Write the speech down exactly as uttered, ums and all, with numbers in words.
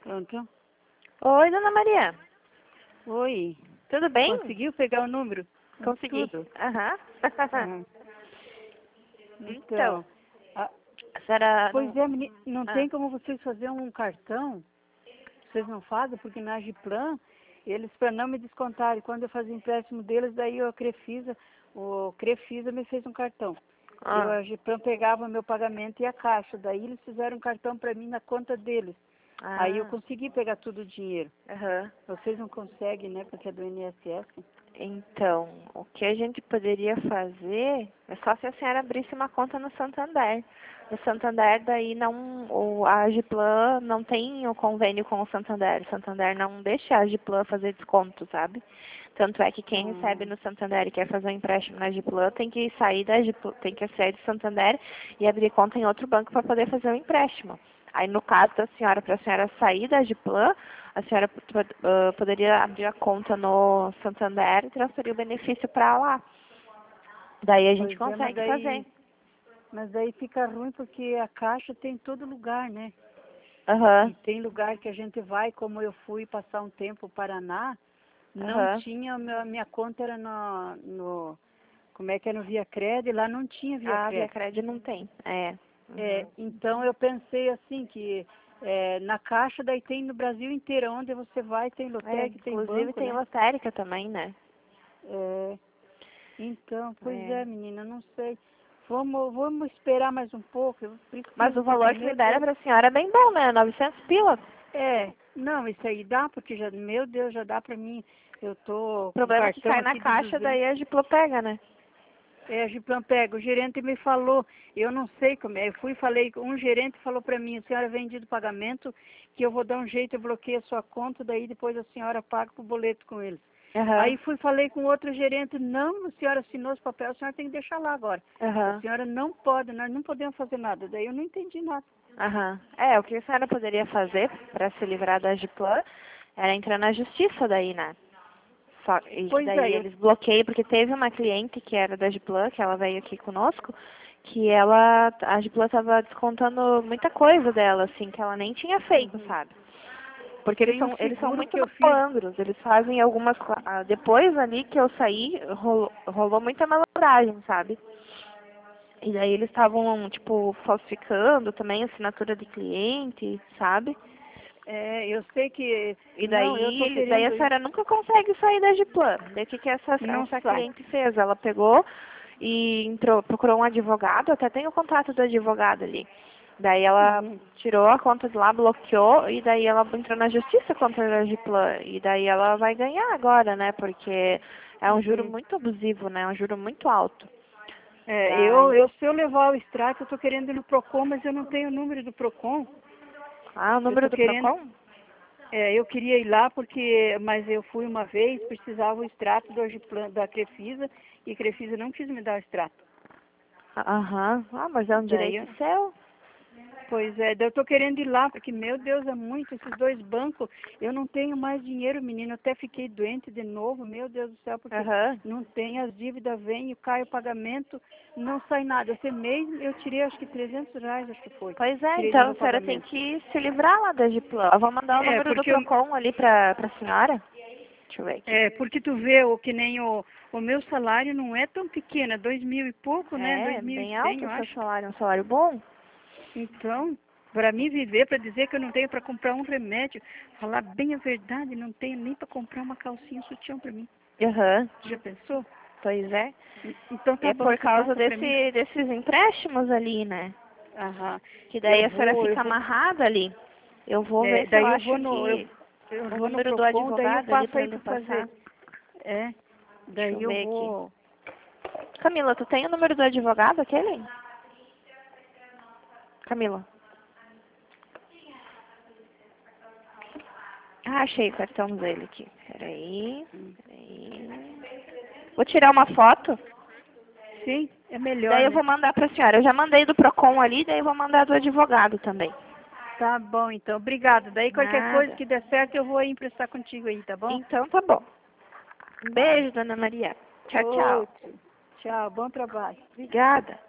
Pronto. Oi, dona Maria. Oi. Tudo bem? Conseguiu pegar o número? Consegui. Tudo. Aham. Aham. Então, Então, a- a senhora pois não... é, meni- não Ah, tem como vocês fazerem um cartão? Vocês não fazem, porque na Agiplan, eles para não me descontarem, quando eu fazia empréstimo deles, daí o Crefisa, o Crefisa me fez um cartão. Eu, a ah, Agiplan pegava meu pagamento e a caixa, daí eles fizeram um cartão para mim na conta deles. Aí eu ah, consegui pegar todo o dinheiro. aham. Vocês não conseguem, né, porque é do I N S S. Então, o que a gente poderia fazer é só se a senhora abrisse uma conta no Santander. No Santander, daí não, o, a Agiplan não tem o convênio com o Santander. O Santander não deixa a Agiplan fazer desconto, sabe? Tanto é que quem recebe Hum. no Santander e quer fazer um empréstimo na Agiplan tem que sair da Agiplan, tem que sair do Santander e abrir conta em outro banco para poder fazer o empréstimo. Aí, no caso da senhora, para a senhora sair da Agiplan, a senhora uh, poderia abrir a conta no Santander e transferir o benefício para lá. Daí a gente Pois é, mas consegue fazer. daí, mas daí fica ruim porque a caixa tem em todo lugar, né? E Aham, tem lugar que a gente vai, como eu fui passar um tempo no Paraná, não aham. tinha, a minha, minha conta era no, no, como é que é, no Via Cred, lá não tinha Via A Via Cred. Cred não tem. É. É, Uhum. então eu pensei assim que é, na caixa daí tem no Brasil inteiro, onde você vai tem É, lotérica, tem inclusive banco, tem né? lotérica também, né? É, então, pois É. é, menina, não sei. Vamos, vamos esperar mais um pouco, eu Mas o preciso porque, valor que meu libera Deus. para a senhora é bem bom, né? novecentos pila. É, não, isso aí dá, porque já, meu Deus, já dá pra mim. Eu tô O com um problema é que cartão cai na aqui de caixa, duzentos. daí a Giplo pega, né? É, a Giplan pega. O gerente me falou, eu não sei como é. Eu fui e falei, um gerente falou pra mim, a senhora vende do pagamento, que eu vou dar um jeito, eu bloqueio a sua conta, daí depois a senhora paga o boleto com eles. Aham, Aí fui e falei com outro gerente, não, a senhora assinou os papéis, a senhora tem que deixar lá agora. A aham, senhora não pode, nós não podemos fazer nada. Daí eu não entendi nada. aham. É, o que a senhora poderia fazer para se livrar da Giplan era entrar na justiça daí, né? Só, e que Pois daí é, eu eles bloqueiam, porque teve uma cliente que era da Giplan, que ela veio aqui conosco, que ela, a Giplan estava descontando muita coisa dela, assim, que ela nem tinha feito, uhum, sabe? Porque eles tem um são, eles são seguro muito que eu fiz. malandros, eles fazem algumas, co- ah, depois ali que eu saí, rolou, rolou muita malandragem, sabe? E daí eles estavam, tipo, falsificando também a assinatura de cliente, sabe? É, eu sei que, E não, eu tô daí, daí a querendo ir, senhora nunca consegue sair da Giplan. Daí o que, que essa, não essa sai. cliente fez? Ela pegou e entrou, procurou um advogado, até tem o contato do advogado ali. Daí ela Uhum. tirou a conta de lá, bloqueou, e daí ela entrou na justiça contra a Giplan. E daí ela vai ganhar agora, né? Porque é um juro Uhum. muito abusivo, né? É um juro muito alto. É, eu, Daí, eu, se eu levar o extrato, eu tô querendo ir no Procon, mas eu não tenho o número do Procon. ah, o Eu número tô do querendo, Procon? é, eu queria ir lá porque, mas eu fui uma vez, precisava o extrato do Agiplan, da Crefisa, e a Crefisa não quis me dar o extrato. Aham. Ah, mas é um Daí, direito eu- seu. pois é, daí eu tô querendo ir lá, porque, meu Deus, é muito, esses dois bancos, eu não tenho mais dinheiro, menino, eu até fiquei doente de novo, meu Deus do céu, porque Aham. não tem, as dívidas vêm, cai o pagamento, não sai nada. Esse mês eu tirei acho que trezentos reais, acho que foi, Pois é, tirei do então meu a senhora tem pagamento. que se livrar lá da Giplan. Eu vou mandar o É, número do porque eu, Procon ali pra, pra senhora. Deixa eu ver aqui. é, porque tu vê, o que nem o, o meu salário não é tão pequeno, é dois mil e pouco, né? É, Dois mil e bem cem, alto eu o seu acho. salário, um salário bom. Então, para mim viver, para dizer que eu não tenho para comprar um remédio, falar bem a verdade, não tenho nem para comprar uma calcinha sutiã para mim. Aham, Já pensou? pois é. En- Então E tá é bom, por você causa passa para mim. desse, desses empréstimos ali, né? Aham. Que Eu daí a senhora vou, eu fica vou, amarrada ali. Eu vou é, ver se eu daí eu vou acho no, eu, que eu o vou no número do Procon, daí eu advogado ali passo pra aí lhe para passar. fazer. É, Deixa daí eu eu ver aqui. vou. Camila, tu tem o número do advogado aquele? Camila. Ah, achei o cartão dele aqui. Peraí, peraí. Vou tirar uma foto, Sim, é melhor, daí eu né? vou mandar pra senhora. Eu já mandei do Procon ali, daí eu vou mandar do advogado também. Tá bom, então. Obrigado. Daí qualquer coisa Nada. que der certo, eu vou aí emprestar contigo aí, tá bom? Então tá bom. Um Tá. beijo, dona Maria. Tchau, tchau. Outro. Tchau, bom trabalho. Obrigada.